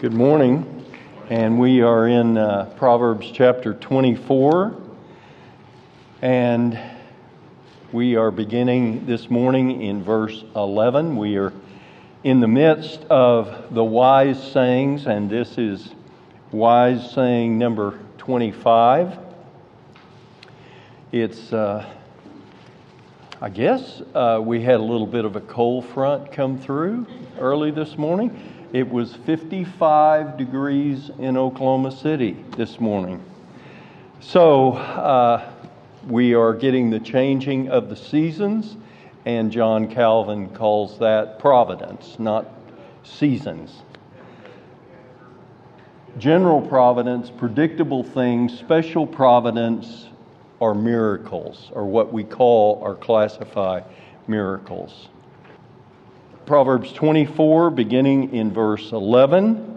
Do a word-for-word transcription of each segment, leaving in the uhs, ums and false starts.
Good morning, and we are in uh, Proverbs chapter twenty-four, and we are beginning this morning in verse eleven. We are in the midst of the wise sayings, and this is wise saying number twenty-five. It's, uh, I guess, uh, we had a little bit of a cold front come through early this morning. It was fifty-five degrees in Oklahoma City this morning. So uh, we are getting the changing of the seasons, and John Calvin calls that providence, not seasons. General providence, predictable things, special providence are miracles, or what we call or classify miracles. Proverbs twenty-four, beginning in verse eleven.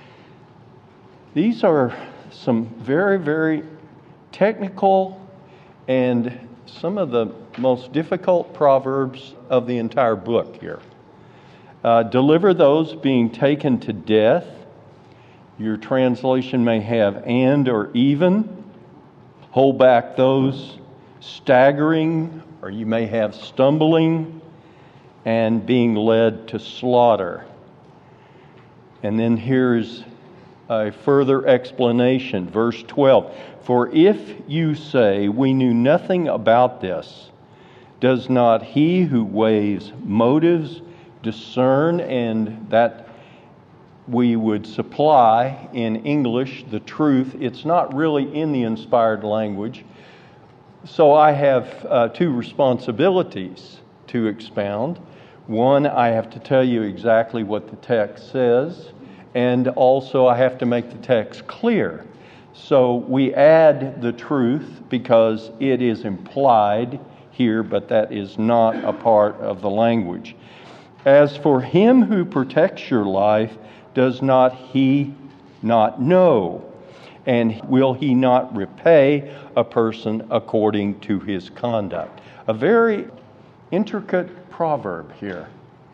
These are some very, very technical and some of the most difficult proverbs of the entire book here. Uh, deliver those being taken to death. Your translation may have and or even. Hold back those staggering, or you may have stumbling and being led to slaughter. And then here's a further explanation, verse twelve. For if you say, we knew nothing about this, does not he who weighs motives discern? And that we would supply in English the truth. It's not really in the inspired language. So I have uh, two responsibilities to expound. One, I have to tell you exactly what the text says, and also I have to make the text clear. So we add the truth because it is implied here, but that is not a part of the language. As for him who protects your life, does not he not know? And will he not repay a person according to his conduct? A very intricate proverb here.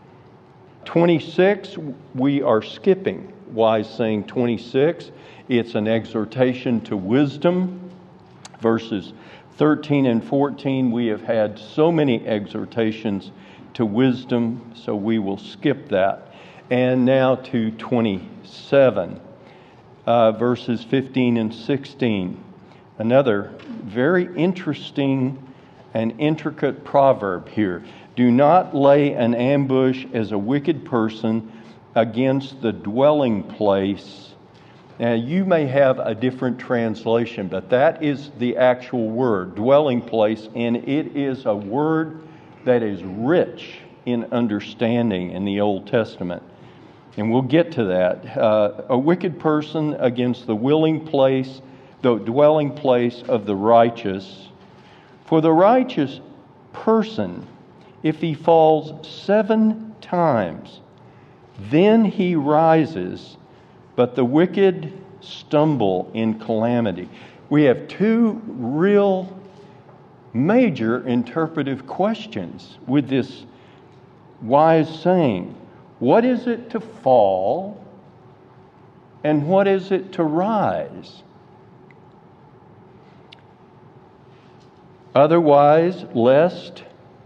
twenty-six, we are skipping wise saying twenty-six. It's an exhortation to wisdom. Verses thirteen and fourteen, we have had so many exhortations to wisdom, so we will skip that. And now to twenty-seven, uh, verses fifteen and sixteen. Another very interesting and intricate proverb here. Do not lay an ambush as a wicked person against the dwelling place. Now, you may have a different translation, but that is the actual word, dwelling place, and it is a word that is rich in understanding in the Old Testament. And we'll get to that. Uh, a wicked person against the willing place, the dwelling place of the righteous. For the righteous person, if he falls seven times, then he rises, but the wicked stumble in calamity. We have two real major interpretive questions with this wise saying. What is it to fall, and what is it to rise? Otherwise, lest,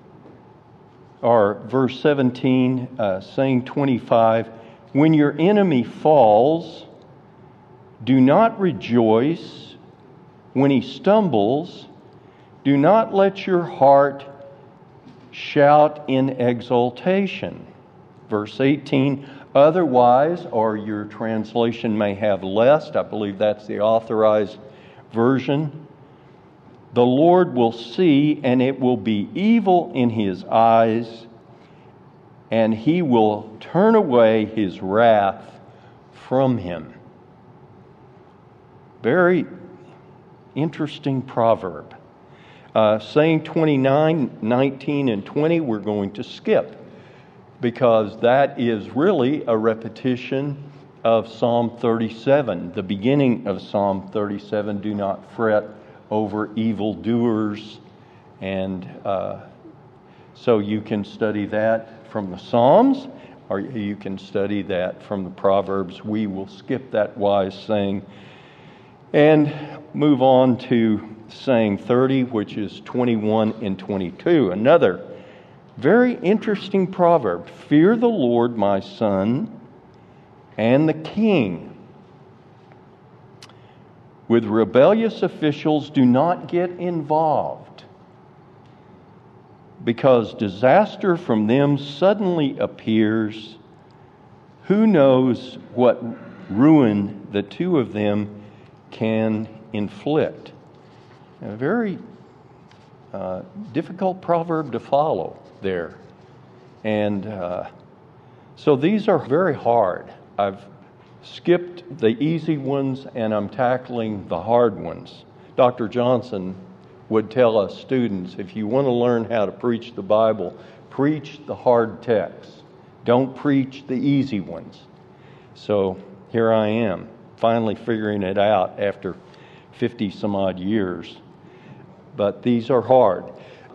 or verse seventeen, uh, saying twenty-five, when your enemy falls, do not rejoice. When he stumbles, do not let your heart shout in exultation. Verse eighteen, otherwise, or your translation may have lest, I believe that's the authorized version, the Lord will see, and it will be evil in his eyes, and he will turn away his wrath from him. Very interesting proverb. Uh, saying twenty-nine, nineteen, and twenty, we're going to skip, because that is really a repetition of Psalm thirty-seven, the beginning of Psalm thirty-seven, do not fret over evildoers, and uh, so you can study that from the Psalms, or you can study that from the Proverbs. We will skip that wise saying and move on to saying thirty, which is twenty-one and twenty-two. Another very interesting proverb. Fear the Lord, my son, and the king. With rebellious officials, do not get involved, because disaster from them suddenly appears. Who knows what ruin the two of them can inflict? A very uh, difficult proverb to follow there. And uh, so these are very hard. I've skipped the easy ones and I'm tackling the hard ones. Doctor Johnson would tell us students, if you want to learn how to preach the Bible, preach the hard texts. Don't preach the easy ones. So here I am, finally figuring it out after fifty some odd years. But these are hard.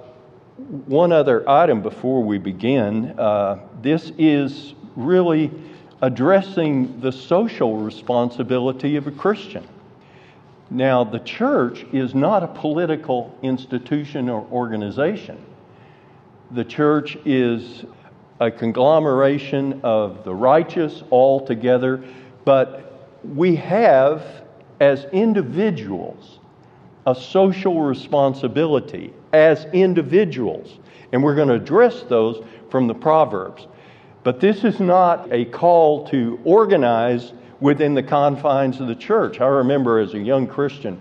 One other item before we begin. Uh, this is really addressing the social responsibility of a Christian. Now, the church is not a political institution or organization. The church is a conglomeration of the righteous all together, but we have, as individuals, a social responsibility as individuals. And we're going to address those from the Proverbs. But this is not a call to organize within the confines of the church. I remember as a young Christian,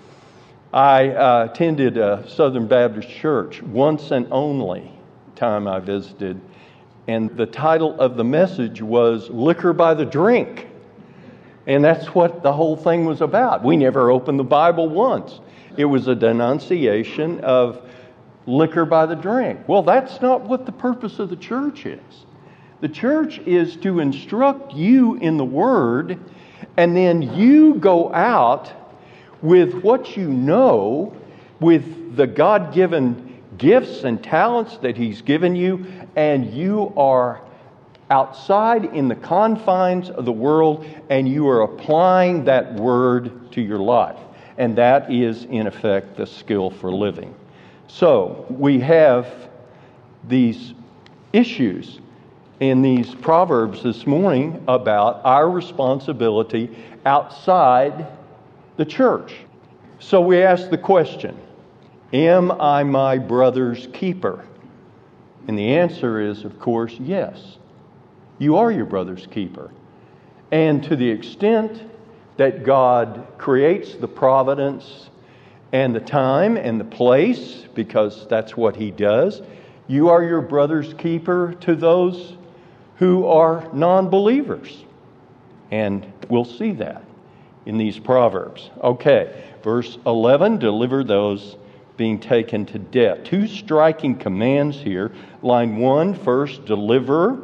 I uh, attended a Southern Baptist church once and only time I visited. And the title of the message was Liquor by the Drink. And that's what the whole thing was about. We never opened the Bible once. It was a denunciation of liquor by the drink. Well, that's not what the purpose of the church is. The church is to instruct you in the Word, and then you go out with what you know, with the God-given gifts and talents that He's given you, and you are outside in the confines of the world, and you are applying that Word to your life. And that is, in effect, the skill for living. So, we have these issues in these Proverbs this morning about our responsibility outside the church. So we ask the question, am I my brother's keeper? And the answer is, of course, yes. You are your brother's keeper. And to the extent that God creates the providence and the time and the place, because that's what He does, you are your brother's keeper to those who are non-believers. And we'll see that in these Proverbs. Okay, verse eleven, deliver those being taken to death. Two striking commands here. Line one, first, deliver.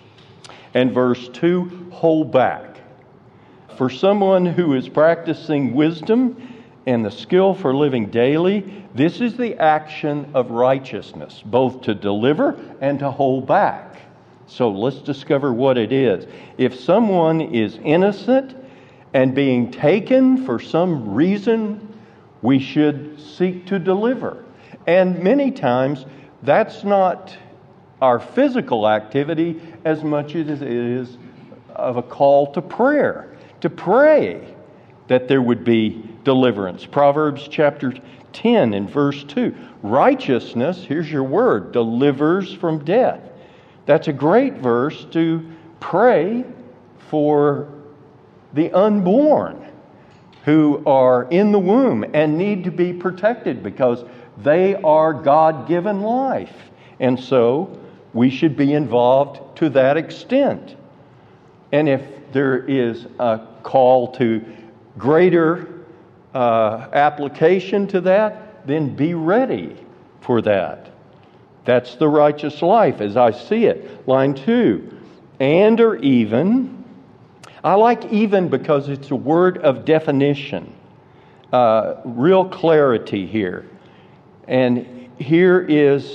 And verse two, hold back. For someone who is practicing wisdom and the skill for living daily, this is the action of righteousness, both to deliver and to hold back. So let's discover what it is. If someone is innocent and being taken for some reason, we should seek to deliver. And many times, that's not our physical activity as much as it is of a call to prayer, to pray that there would be deliverance. Proverbs chapter ten and verse two. Righteousness, here's your word, delivers from death. That's a great verse to pray for the unborn who are in the womb and need to be protected because they are God-given life. And so we should be involved to that extent. And if there is a call to greater uh, application to that, then be ready for that. That's the righteous life as I see it. Line two, and or even. I like even because it's a word of definition. Uh, real clarity here. And here is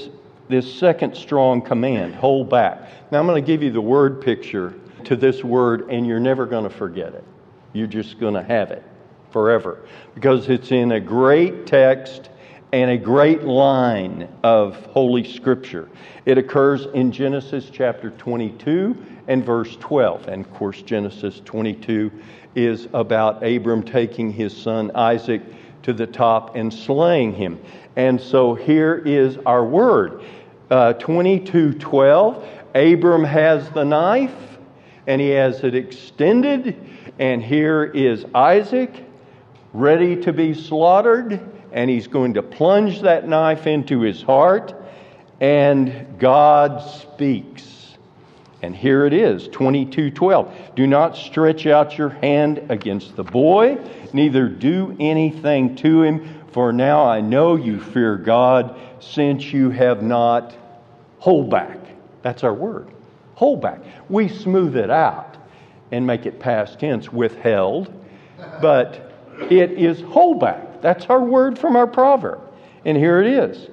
this second strong command, hold back. Now I'm going to give you the word picture to this word, and you're never going to forget it. You're just going to have it forever, because it's in a great text and a great line of Holy Scripture. It occurs in Genesis chapter twenty-two and verse twelve. And of course, Genesis twenty-two is about Abram taking his son Isaac to the top and slaying him. And so here is our word. Uh, twenty-two twelve, Abram has the knife, and he has it extended, and here is Isaac ready to be slaughtered, and he's going to plunge that knife into his heart, and God speaks. And here it is, twenty-two twelve. Do not stretch out your hand against the boy, neither do anything to him, for now I know you fear God, since you have not, hold back. That's our word, hold back. We smooth it out and make it past tense, withheld, but it is hold back. That's our word from our proverb. And here it is,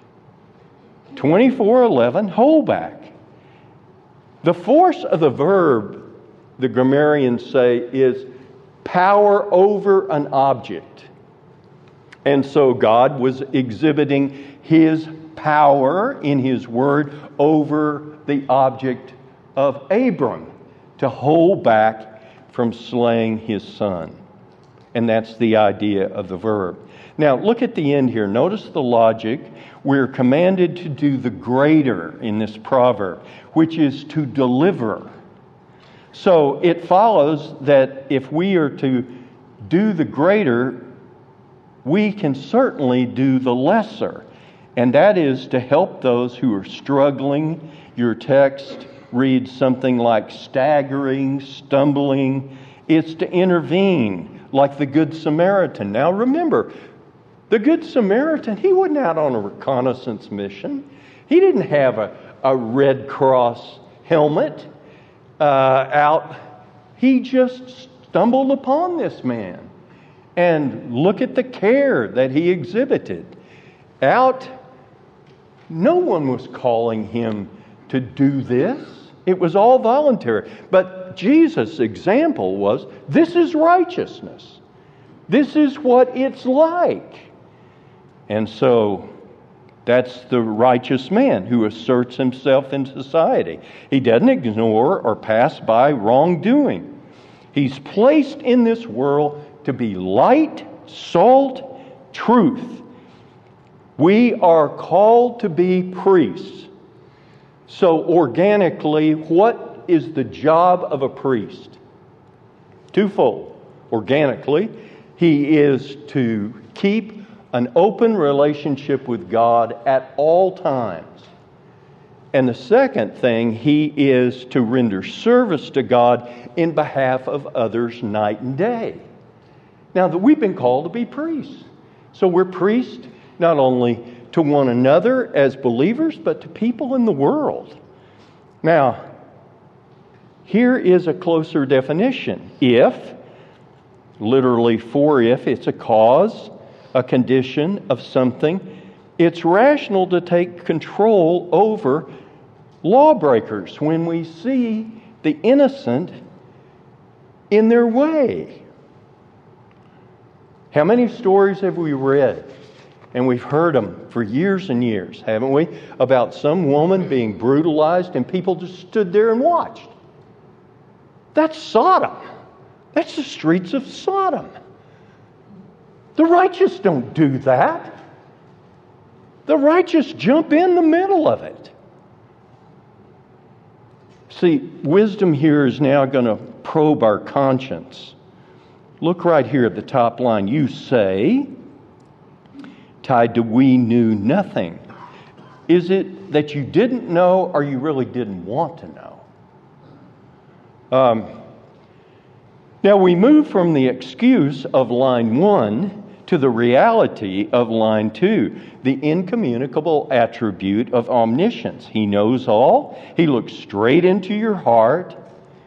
twenty-four eleven, hold back. The force of the verb, the grammarians say, is power over an object. And so God was exhibiting His power in His word over the object of Abram to hold back from slaying his son. And that's the idea of the verb. Now, look at the end here. Notice the logic. We're commanded to do the greater in this proverb, which is to deliver. So it follows that if we are to do the greater, we can certainly do the lesser. And that is to help those who are struggling. Your text reads something like staggering, stumbling. It's to intervene, like the Good Samaritan. Now remember, the Good Samaritan, he wasn't out on a reconnaissance mission. He didn't have a, a Red Cross helmet uh, out. He just stumbled upon this man. And look at the care that he exhibited. Out, no one was calling him to do this. It was all voluntary. But Jesus' example was, this is righteousness. This is what it's like. And so that's the righteous man who asserts himself in society. He doesn't ignore or pass by wrongdoing. He's placed in this world to be light, salt, truth. We are called to be priests. So organically, what is the job of a priest? Twofold. Organically, he is to keep an open relationship with God at all times. And the second thing, he is to render service to God in behalf of others night and day. Now, that we've been called to be priests. So we're priests not only to one another as believers, but to people in the world. Now, here is a closer definition. If, literally for if, it's a cause, a condition of something, it's rational to take control over lawbreakers when we see the innocent in their way. How many stories have we read? And we've heard them for years and years, haven't we? About some woman being brutalized and people just stood there and watched. That's Sodom. That's the streets of Sodom. The righteous don't do that. The righteous jump in the middle of it. See, wisdom here is now going to probe our conscience. Look right here at the top line. You say, tied to we knew nothing. Is it that you didn't know or you really didn't want to know? Um, now we move from the excuse of line one to the reality of line two, the incommunicable attribute of omniscience. He knows all. He looks straight into your heart.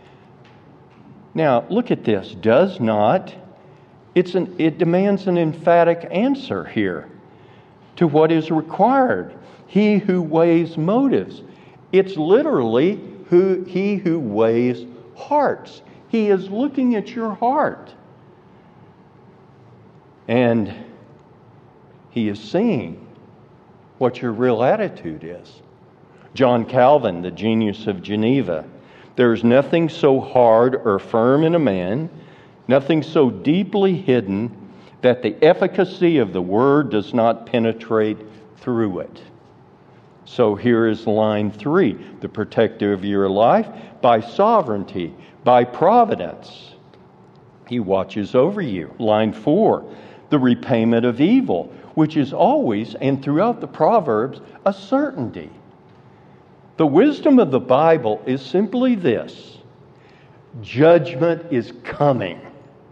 Now, look at this. Does not. It's an, it demands an emphatic answer here. to what is required. He who weighs motives. It's literally who he who weighs hearts. He is looking at your heart. And he is seeing what your real attitude is. John Calvin, the genius of Geneva. There is nothing so hard or firm in a man, nothing so deeply hidden, that the efficacy of the word does not penetrate through it. So here is line three. The protector of your life by sovereignty, by providence. He watches over you. Line four. The repayment of evil, which is always and throughout the Proverbs a certainty. The wisdom of the Bible is simply this: judgment is coming.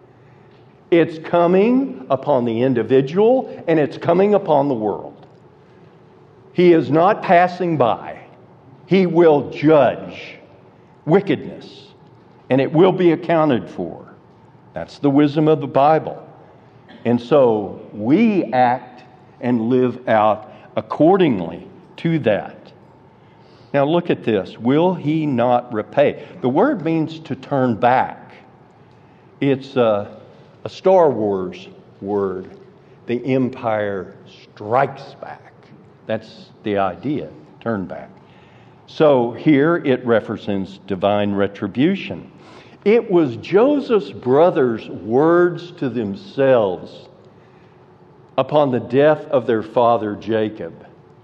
It's coming upon the individual and it's coming upon the world. He is not passing by. He will judge wickedness and it will be accounted for. That's the wisdom of the Bible. And so we act and live out accordingly to that. Now look at this. Will he not repay? The word means to turn back. It's a, a Star Wars word. The Empire strikes back. That's the idea. Turn back. So here it represents divine retribution. It was Joseph's brothers' words to themselves upon the death of their father Jacob.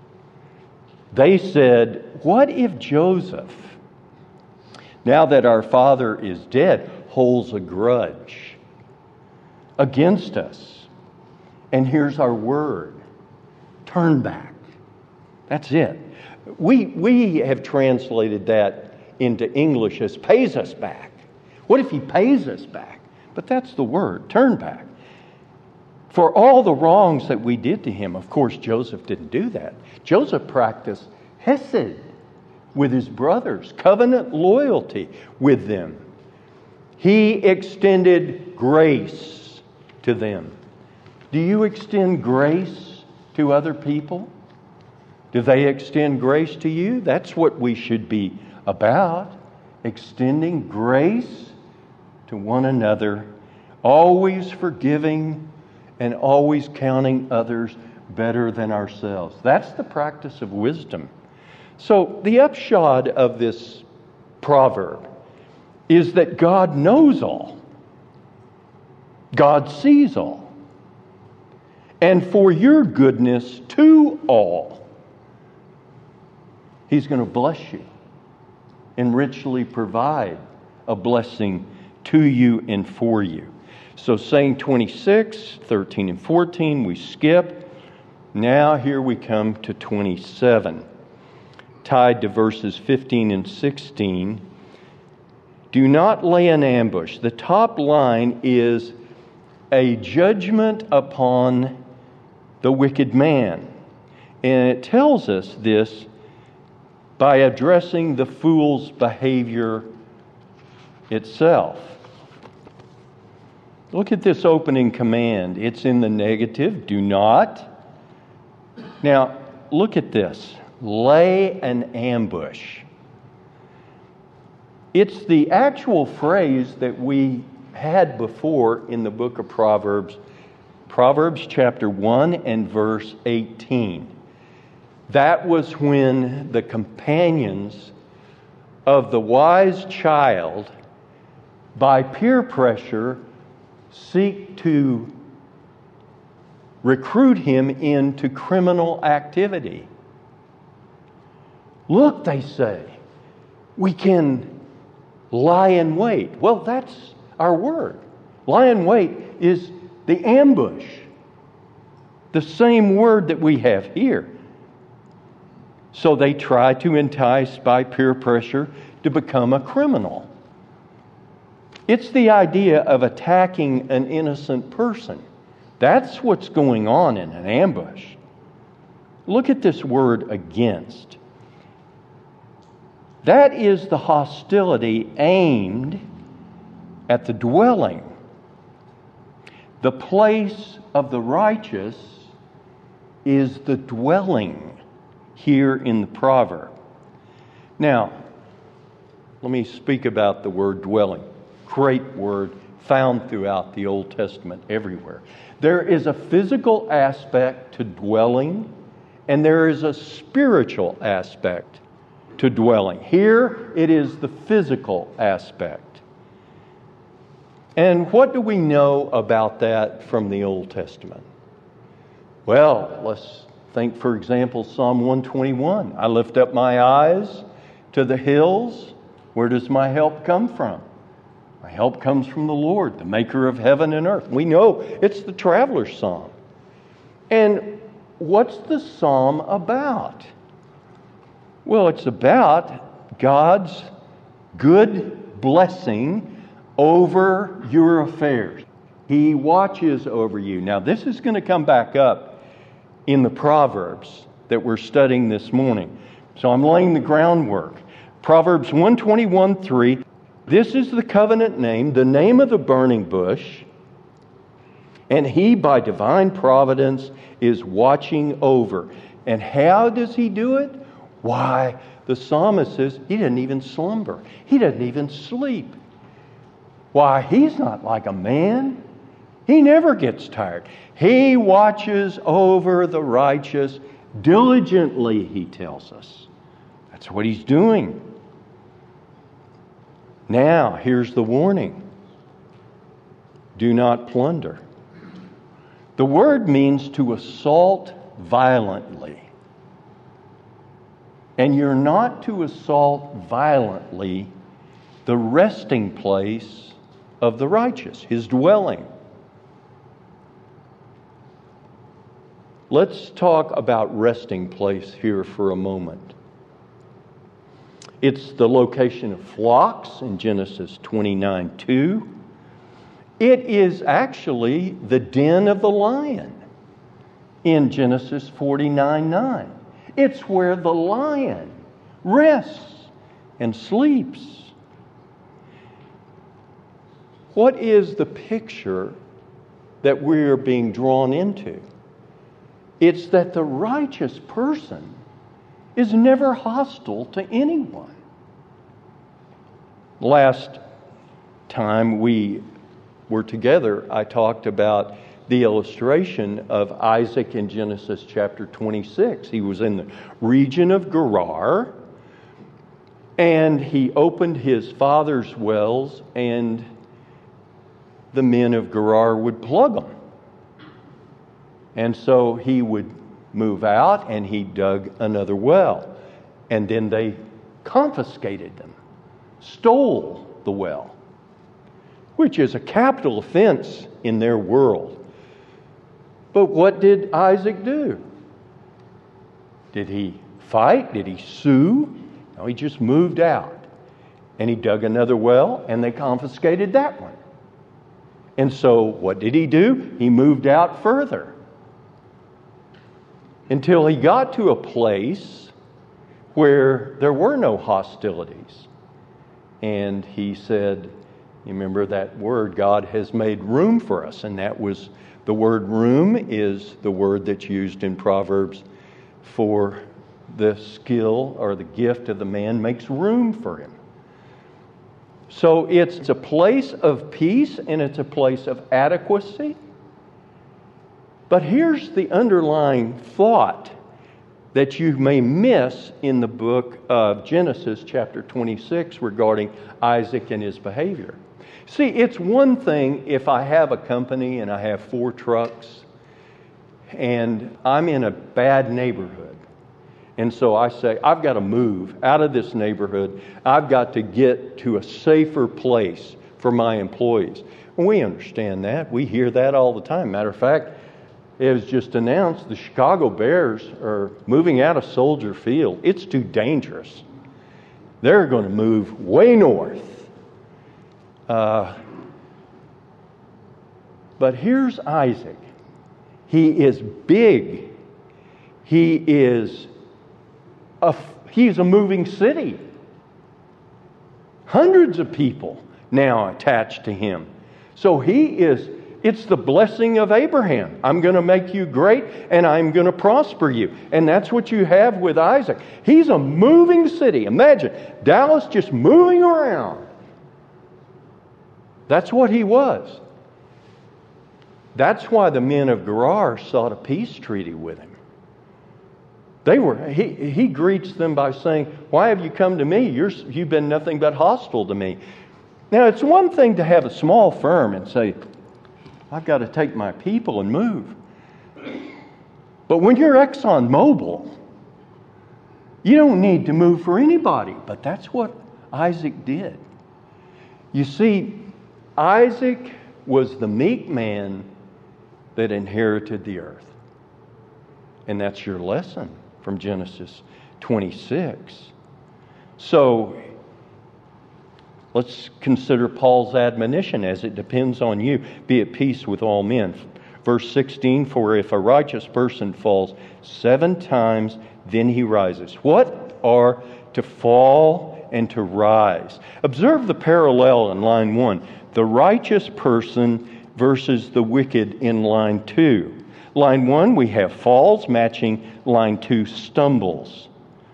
They said, what if Joseph, now that our father is dead, holds a grudge against us? And here's our word: turn back. That's it. We, we have translated that into English as pays us back. What if he pays us back? But that's the word, turn back. For all the wrongs that we did to him, of course, Joseph didn't do that. Joseph practiced hesed with his brothers, covenant loyalty with them. He extended grace to them. Do you extend grace to other people? Do they extend grace to you? That's what we should be about, extending grace to one another, always forgiving and always counting others better than ourselves. That's the practice of wisdom. So the upshot of this proverb is that God knows all. God sees all. And for your goodness to all, He's going to bless you and richly provide a blessing to you and for you. So saying twenty-six, thirteen, and fourteen, we skip. Now here we come to twenty-seven. Tied to verses fifteen and sixteen. Do not lay an ambush. The top line is a judgment upon the wicked man. And it tells us this by addressing the fool's behavior itself. Look at this opening command. It's in the negative. Do not. Now, look at this. Lay an ambush. It's the actual phrase that we had before in the book of Proverbs. Proverbs chapter one and verse eighteen. That was when the companions of the wise child, by peer pressure, seek to recruit him into criminal activity. Look, they say, we can lie in wait. Well, that's our word. Lie in wait is the ambush. The same word that we have here. So they try to entice by peer pressure to become a criminal. It's the idea of attacking an innocent person. That's what's going on in an ambush. Look at this word against. That is the hostility aimed at the dwelling, the place of the righteous is the dwelling here in the proverb. Now, let me speak about the word dwelling. Great word found throughout the Old Testament everywhere. There is a physical aspect to dwelling, and there is a spiritual aspect to dwelling. Here it is the physical aspect. And what do we know about that from the Old Testament? Well, let's think, for example, Psalm one twenty-one. I lift up my eyes to the hills. Where does my help come from? My help comes from the Lord, the maker of heaven and earth. We know it's the traveler's psalm. And what's the psalm about? Well, it's about God's good blessing over your affairs. He watches over you. Now, this is going to come back up in the Proverbs that we're studying this morning. So I'm laying the groundwork. Proverbs one twenty-one three. This is the covenant name, the name of the burning bush, and He, by divine providence, is watching over. And how does He do it? Why, the psalmist says He doesn't even slumber. He doesn't even sleep. Why, He's not like a man. He never gets tired. He watches over the righteous diligently, He tells us. That's what He's doing. Now, here's the warning. Do not plunder. The word means to assault violently. And you're not to assault violently the resting place of the righteous, his dwelling. Let's talk about resting place here for a moment. It's the location of flocks in Genesis twenty-nine two. It is actually the den of the lion in Genesis forty-nine nine. It's where the lion rests and sleeps. What is the picture that we're being drawn into? It's that the righteous person is never hostile to anyone. Last time we were together, I talked about the illustration of Isaac in Genesis chapter twenty-six. He was in the region of Gerar, and he opened his father's wells, and the men of Gerar would plug them. And so he would move out, and he dug another well. And then they confiscated them, stole the well, which is a capital offense in their world. But what did Isaac do? Did he fight? Did he sue? No, he just moved out. And he dug another well, and they confiscated that one. And so what did he do? He moved out further until he got to a place where there were no hostilities. And he said, you remember that word, God has made room for us. And that was, the word room is the word that's used in Proverbs for the skill or the gift of the man makes room for him. So it's a place of peace and it's a place of adequacy. But here's the underlying thought that you may miss in the book of Genesis chapter twenty-six regarding Isaac and his behavior. See, it's one thing if I have a company and I have four trucks and I'm in a bad neighborhood. And so I say, I've got to move out of this neighborhood. I've got to get to a safer place for my employees. And we understand that. We hear that all the time. Matter of fact, it was just announced the Chicago Bears are moving out of Soldier Field. It's too dangerous. They're going to move way north. Uh, but here's Isaac. He is big. He is a, he's a moving city. Hundreds of people now attached to him. So he is It's the blessing of Abraham. I'm going to make you great and I'm going to prosper you. And that's what you have with Isaac. He's a moving city. Imagine Dallas just moving around. That's what he was. That's why the men of Gerar sought a peace treaty with him. They were. He, he greets them by saying, "Why have you come to me? You're, you've been nothing but hostile to me." Now, it's one thing to have a small firm and say, "I've got to take my people and move." But when you're ExxonMobil, you don't need to move for anybody. But that's what Isaac did. You see, Isaac was the meek man that inherited the earth. And that's your lesson from Genesis twenty-six. So, let's consider Paul's admonition as it depends on you. Be at peace with all men. Verse sixteen, for if a righteous person falls seven times, then he rises. What are to fall and to rise? Observe the parallel in line one. The righteous person versus the wicked in line two. Line one, we have falls, matching line two, stumbles.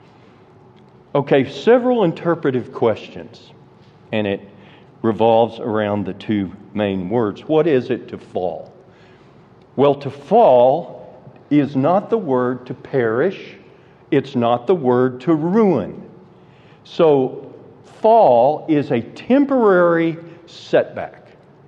Okay, several interpretive questions, and it revolves around the two main words. What is it to fall? Well, to fall is not the word to perish. It's not the word to ruin. So, fall is a temporary setback.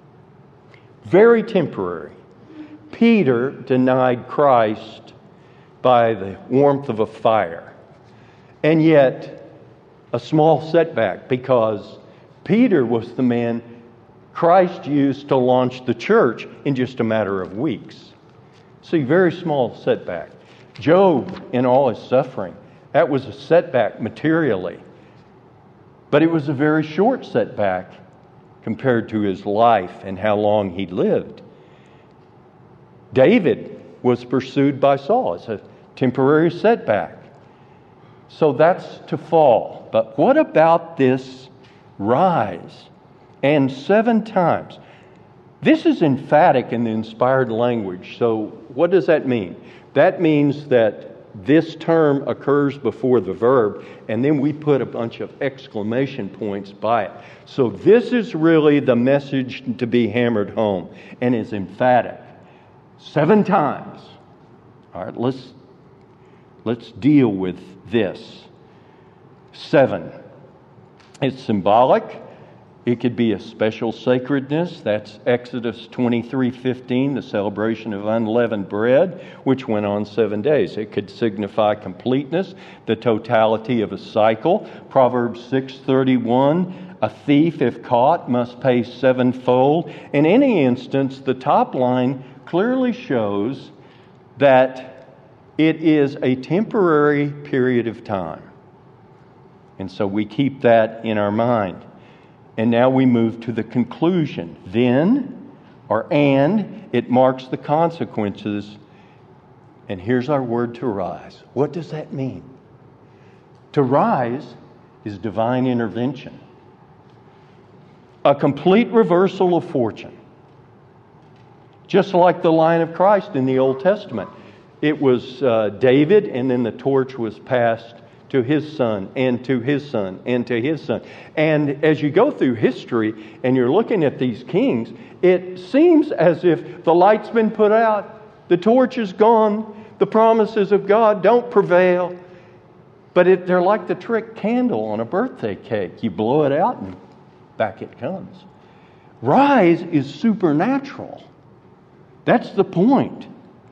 Very temporary. Peter denied Christ by the warmth of a fire. And yet, a small setback, because Peter was the man Christ used to launch the church in just a matter of weeks. See, very small setback. Job, in all his suffering, that was a setback materially. But it was a very short setback compared to his life and how long he lived. David was pursued by Saul. It's a temporary setback. So that's to fall. But what about this rise? And seven times. This is emphatic in the inspired language. So what does that mean? That means that this term occurs before the verb, and then we put a bunch of exclamation points by it. So this is really the message to be hammered home, and is emphatic. Seven times. All right, let's let's deal with this. Seven. It's symbolic. It could be a special sacredness. That's Exodus twenty-three fifteen, the celebration of unleavened bread, which went on seven days. It could signify completeness, the totality of a cycle. Proverbs six thirty-one, a thief, if caught, must pay sevenfold. In any instance, the top line clearly shows that it is a temporary period of time. And so we keep that in our mind. And now we move to the conclusion. Then, or and, it marks the consequences. And here's our word to rise. What does that mean? To rise is divine intervention. A complete reversal of fortune. Just like the line of Christ in the Old Testament. It was uh, David, and then the torch was passed to his son, and to his son, and to his son. And as you go through history, and you're looking at these kings, it seems as if the light's been put out, the torch is gone, the promises of God don't prevail. But it, they're like the trick candle on a birthday cake. You blow it out, and back it comes. Rise is supernatural. That's the point.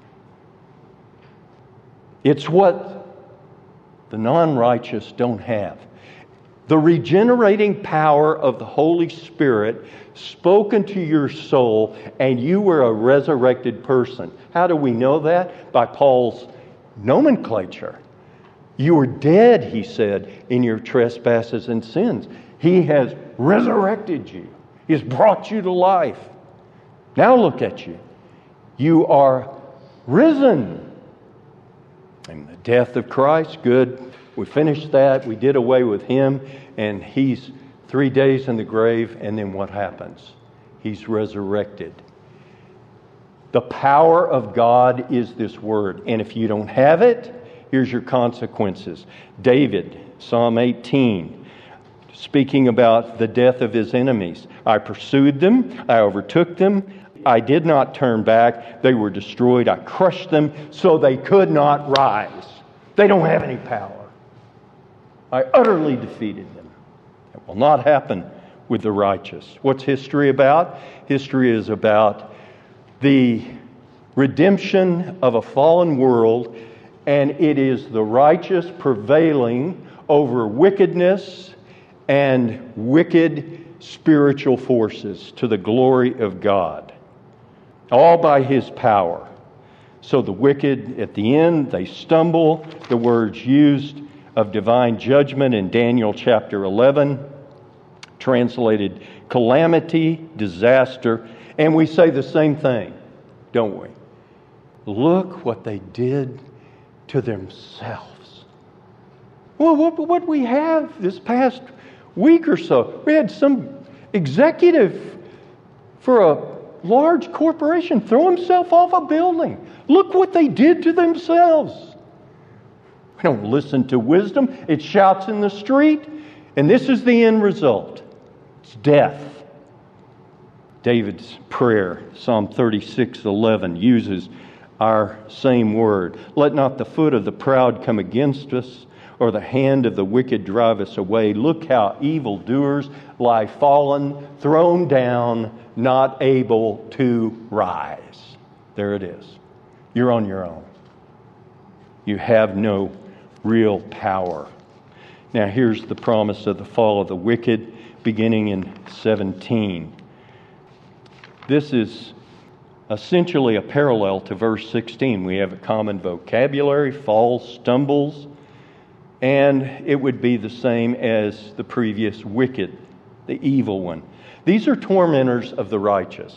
It's what the non-righteous don't have. The regenerating power of the Holy Spirit spoken to your soul, and you were a resurrected person. How do we know that? By Paul's nomenclature. You were dead, he said, in your trespasses and sins. He has resurrected you. He has brought you to life. Now look at you. You are risen. And the death of Christ, good. We finished that. We did away with him. And he's three days in the grave. And then what happens? He's resurrected. The power of God is this word. And if you don't have it, here's your consequences. David, Psalm eighteen, speaking about the death of his enemies. I pursued them, I overtook them, I did not turn back, they were destroyed, I crushed them so they could not rise. They don't have any power. I utterly defeated them. It will not happen with the righteous. What's history about? History is about the redemption of a fallen world, and it is the righteous prevailing over wickedness and wicked spiritual forces to the glory of God, all by His power. So the wicked, at the end, they stumble. The words used of divine judgment in Daniel chapter eleven, translated calamity, disaster, and we say the same thing, don't we? Look what they did to themselves. Well, what, what we have this past week or so, we had some executive for a large corporation throw himself off a building. Look what they did to themselves. We don't listen to wisdom. It shouts in the street, and this is the end result. It's death. David's prayer, Psalm thirty-six eleven, uses our same word. Let not the foot of the proud come against us, or the hand of the wicked drive us away. Look how evildoers lie fallen, thrown down, not able to rise. There it is. You're on your own. You have no real power. Now here's the promise of the fall of the wicked, beginning in seventeen. This is essentially a parallel to verse sixteen. We have a common vocabulary, falls, stumbles, and it would be the same as the previous wicked, the evil one. These are tormentors of the righteous.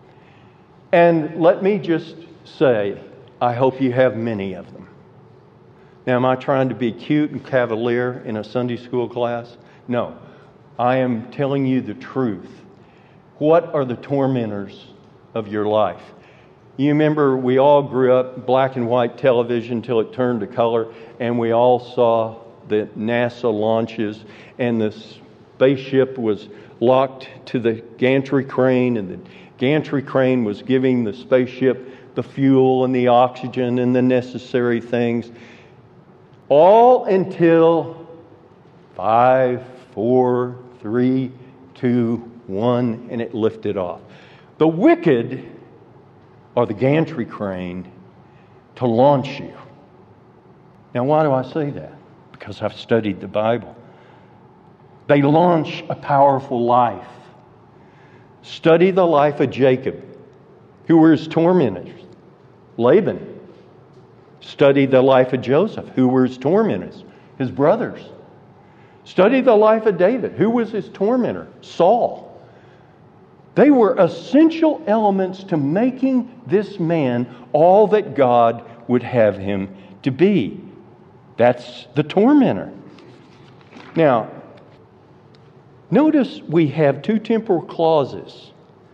And let me just say, I hope you have many of them. Now, am I trying to be cute and cavalier in a Sunday school class? No. I am telling you the truth. What are the tormentors of your life? You remember we all grew up black and white television till it turned to color, and we all saw the NASA launches, and the spaceship was locked to the gantry crane, and the gantry crane was giving the spaceship the fuel and the oxygen and the necessary things, all until five, four, three, two, one, and it lifted off. The wicked are the gantry crane to launch you. Now, why do I say that? Because I've studied the Bible. They launch a powerful life. Study the life of Jacob, who were his tormentors. Laban. Study the life of Joseph, who were his tormentors, his brothers. Study the life of David, who was his tormentor, Saul. They were essential elements to making this man all that God would have him to be. That's the tormentor. Now, notice we have two temporal clauses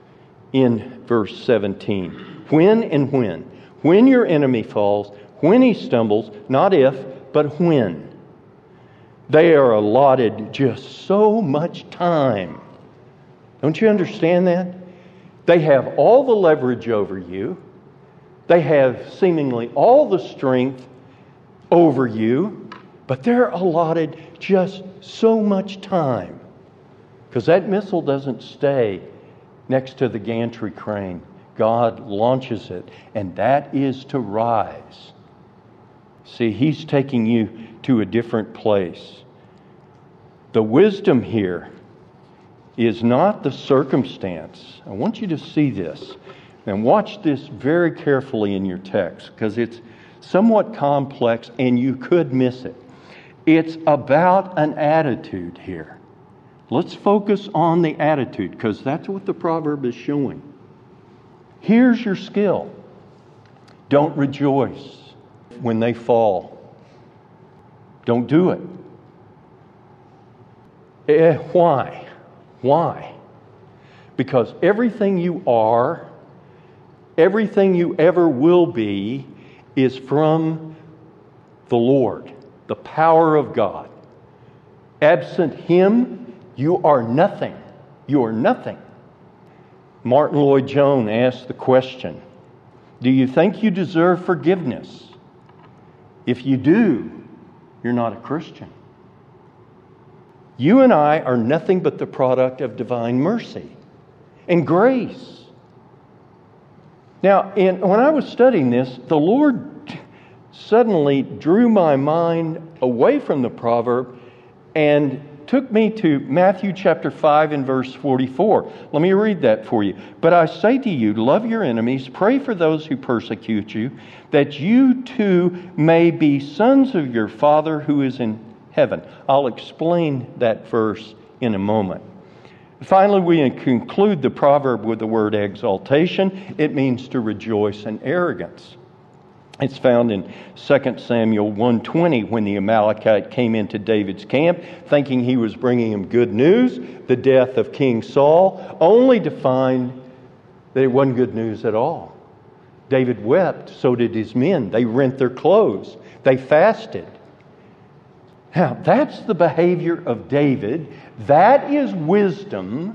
in verse seventeen. When and when. When your enemy falls, when he stumbles, not if, but when. They are allotted just so much time. Don't you understand that? They have all the leverage over you. They have seemingly all the strength over you, but they're allotted just so much time. Because that missile doesn't stay next to the gantry crane. God launches it, and that is to rise. See, He's taking you to a different place. The wisdom here is not the circumstance. I want you to see this. And watch this very carefully in your text, because it's somewhat complex and you could miss it. It's about an attitude here. Let's focus on the attitude, because that's what the proverb is showing. Here's your skill. Don't rejoice when they fall. Don't do it. Eh, why? Why? Because everything you are Everything you ever will be is from the Lord, the power of God. Absent Him, you are nothing. You are nothing. Martin Lloyd-Jones asked the question, do you think you deserve forgiveness? If you do, you're not a Christian. You and I are nothing but the product of divine mercy and grace. Now, in, when I was studying this, the Lord suddenly drew my mind away from the proverb and took me to Matthew chapter five and verse forty-four. Let me read that for you. But I say to you, love your enemies, pray for those who persecute you, that you too may be sons of your Father who is in heaven. I'll explain that verse in a moment. Finally, we conclude the proverb with the word exaltation. It means to rejoice in arrogance. It's found in Second Samuel one twenty when the Amalekite came into David's camp thinking he was bringing him good news, the death of King Saul, only to find that it wasn't good news at all. David wept, so did his men. They rent their clothes. They fasted. Now, that's the behavior of David. That is wisdom.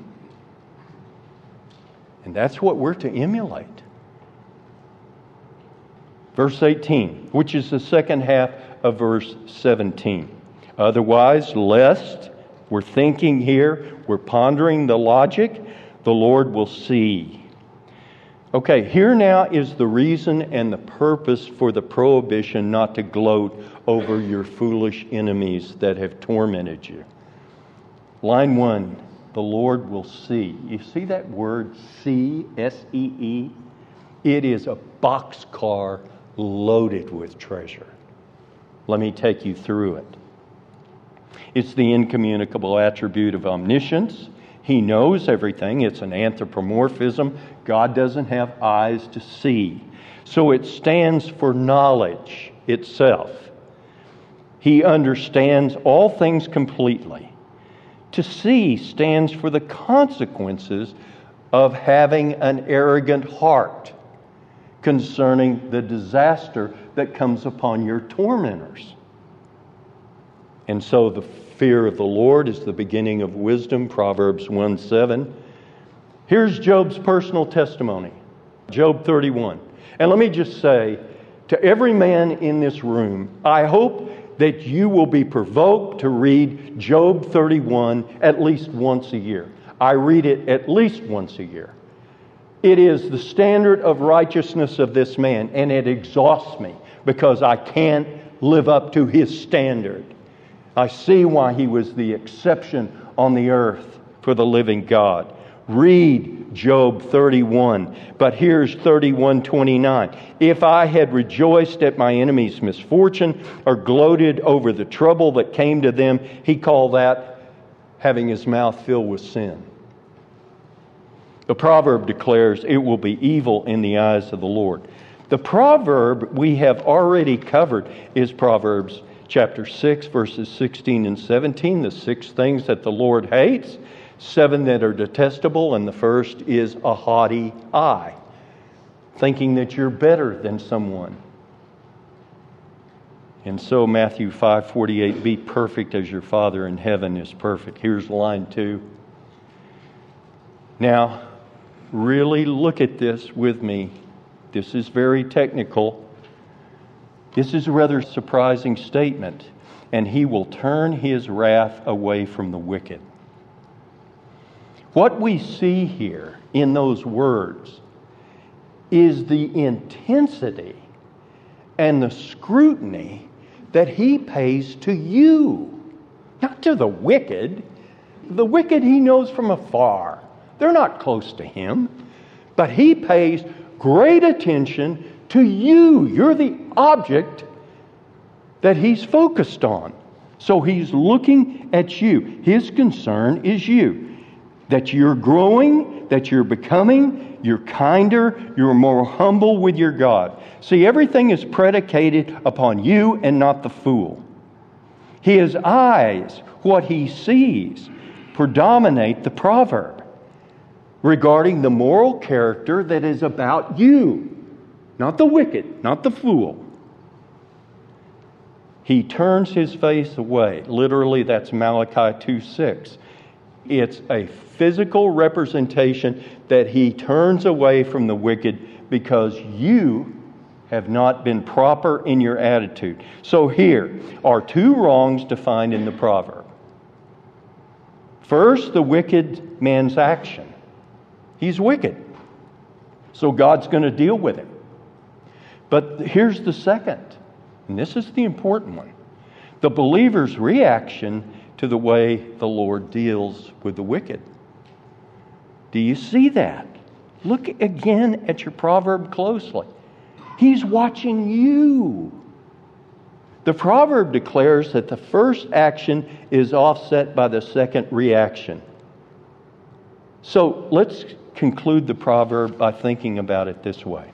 And that's what we're to emulate. Verse eighteen, which is the second half of verse seventeen. Otherwise, lest, we're thinking here, we're pondering the logic, the Lord will see. Okay, here now is the reason and the purpose for the prohibition not to gloat over your foolish enemies that have tormented you. Line one, the Lord will see. You see that word see, S E E? It is a boxcar loaded with treasure. Let me take you through it. It's the incommunicable attribute of omniscience. He knows everything. It's an anthropomorphism. God doesn't have eyes to see. So it stands for knowledge itself. He understands all things completely. To see stands for the consequences of having an arrogant heart concerning the disaster that comes upon your tormentors. And so the fear of the Lord is the beginning of wisdom, Proverbs one seven. Here's Job's personal testimony, Job thirty-one. And let me just say, to every man in this room, I hope that you will be provoked to read Job thirty-one at least once a year. I read it at least once a year. It is the standard of righteousness of this man, and it exhausts me because I can't live up to his standard. I see why he was the exception on the earth for the living God. Read Job thirty-one. But here's thirty-one twenty-nine. If I had rejoiced at my enemy's misfortune or gloated over the trouble that came to them, he called that having his mouth filled with sin. The proverb declares it will be evil in the eyes of the Lord. The proverb we have already covered is Proverbs chapter six, verses sixteen and seventeen, the six things that the Lord hates, seven that are detestable, and the first is a haughty eye, thinking that you're better than someone. And so Matthew five forty-eight, be perfect as your Father in heaven is perfect. Here's line two. Now, really look at this with me. This is very technical. This is a rather surprising statement. And he will turn his wrath away from the wicked. What we see here in those words is the intensity and the scrutiny that he pays to you, not to the wicked. The wicked he knows from afar. They're not close to him. But he pays great attention to you. You're the object that he's focused on. So he's looking at you. His concern is you. That you're growing, that you're becoming, you're kinder, you're more humble with your God. See, everything is predicated upon you and not the fool. His eyes, what he sees, predominate the proverb. regarding the moral character that is about you, not the wicked, not the fool. He turns his face away. Literally, that's Malachi two six. It's a physical representation that he turns away from the wicked because you have not been proper in your attitude. So here are two wrongs defined in the proverb. First, the wicked man's action. He's wicked. So God's going to deal with him. But here's the second, and this is the important one. The believer's reaction to the way the Lord deals with the wicked. Do you see that? Look again at your proverb closely. He's watching you. The proverb declares that the first action is offset by the second reaction. So let's conclude the proverb by thinking about it this way.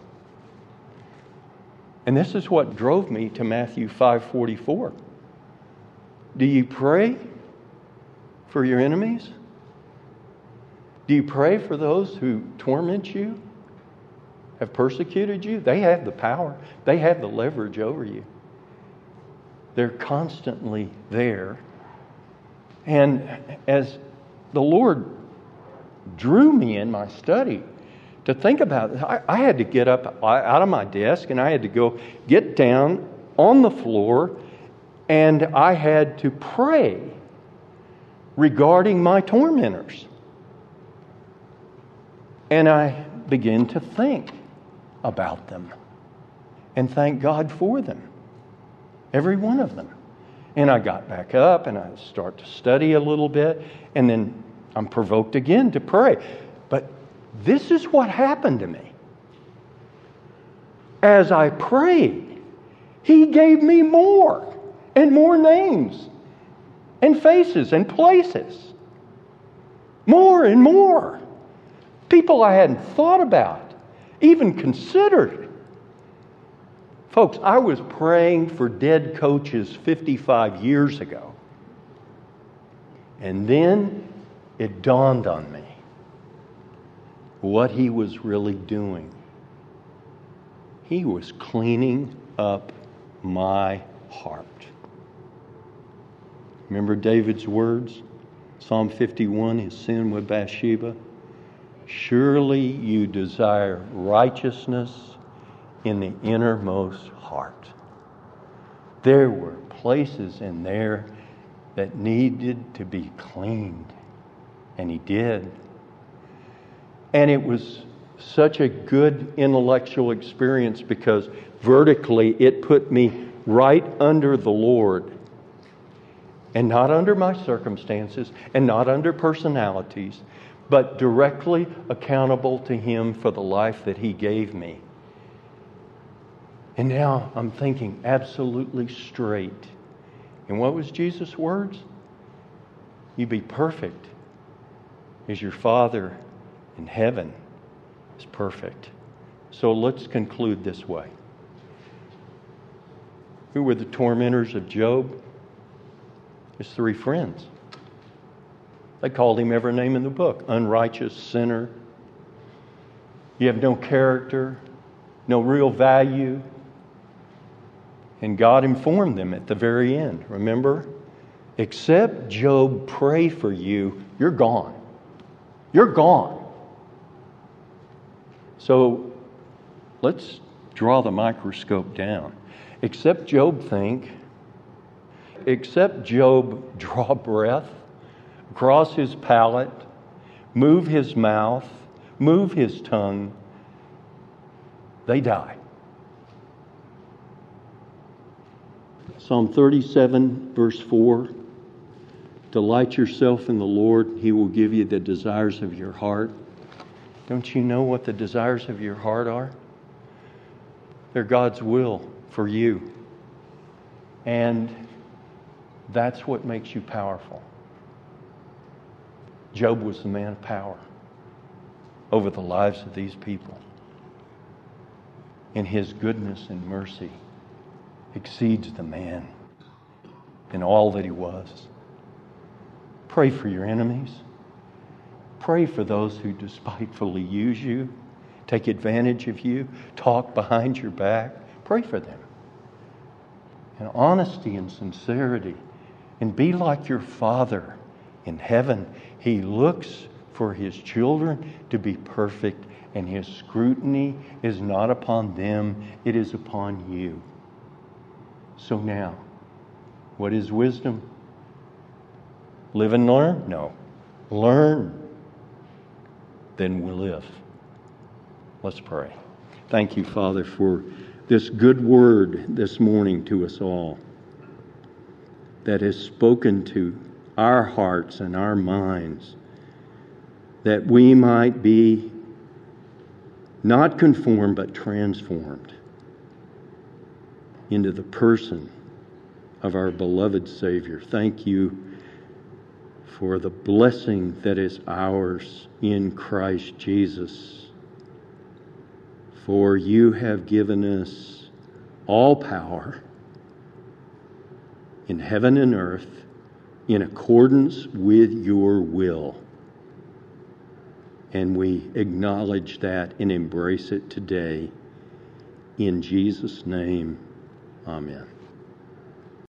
And this is what drove me to Matthew five forty-four. Do you pray for your enemies? Do you pray for those who torment you, have persecuted you? They have the power. They have the leverage over you. They're constantly there. And as the Lord drew me in my study to think about it, I, I had to get up out of my desk and I had to go get down on the floor and I had to pray regarding my tormentors. And I began to think about them and thank God for them. Every one of them. And I got back up and I start to study a little bit and then I'm provoked again to pray. But this is what happened to me. As I prayed, He gave me more and more names and faces and places. More and more. People I hadn't thought about, even considered. Folks, I was praying for dead coaches fifty-five years ago. And then it dawned on me what He was really doing. He was cleaning up my heart. Remember David's words? Psalm fifty-one, his sin with Bathsheba. Surely you desire righteousness in the innermost heart. There were places in there that needed to be cleaned. And He did. And it was such a good intellectual experience because vertically it put me right under the Lord. And not under my circumstances and not under personalities, but directly accountable to Him for the life that He gave me. And now I'm thinking absolutely straight. And what was Jesus' words? You be perfect as your Father in heaven is perfect. So let's conclude this way. Who were the tormentors of Job? His three friends. They called him every name in the book. Unrighteous sinner. You have no character, no real value. And God informed them at the very end. Remember? Except Job pray for you, you're gone. You're gone. So let's draw the microscope down. Except Job think, except Job draw breath, cross his palate, move his mouth, move his tongue, they die. Psalm thirty-seven, verse four. Delight yourself in the Lord, He will give you the desires of your heart. Don't you know what the desires of your heart are? They're God's will for you. And that's what makes you powerful. Job was the man of power over the lives of these people. And his goodness and mercy exceeds the man in all that he was. Pray for your enemies. Pray for those who despitefully use you, take advantage of you, talk behind your back. Pray for them. In honesty and sincerity. And be like your Father in heaven. He looks for His children to be perfect, and His scrutiny is not upon them, it is upon you. So now, what is wisdom? Live and learn? No. Learn. Then we'll live. Let's pray. Thank you, Father, for this good word this morning to us all that has spoken to our hearts and our minds, that we might be not conformed but transformed into the person of our beloved Savior. Thank you for the blessing that is ours in Christ Jesus. For you have given us all power in heaven and earth in accordance with your will. And we acknowledge that and embrace it today. In Jesus' name, amen.